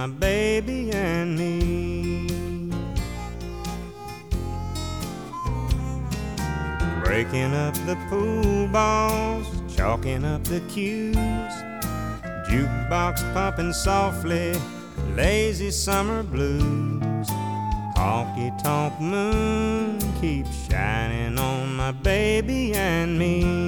my baby and me. Breaking up the pool balls, chalking up the cues, jukebox pumping softly, lazy summer blues. Honky-tonk moon keeps shining on my baby and me.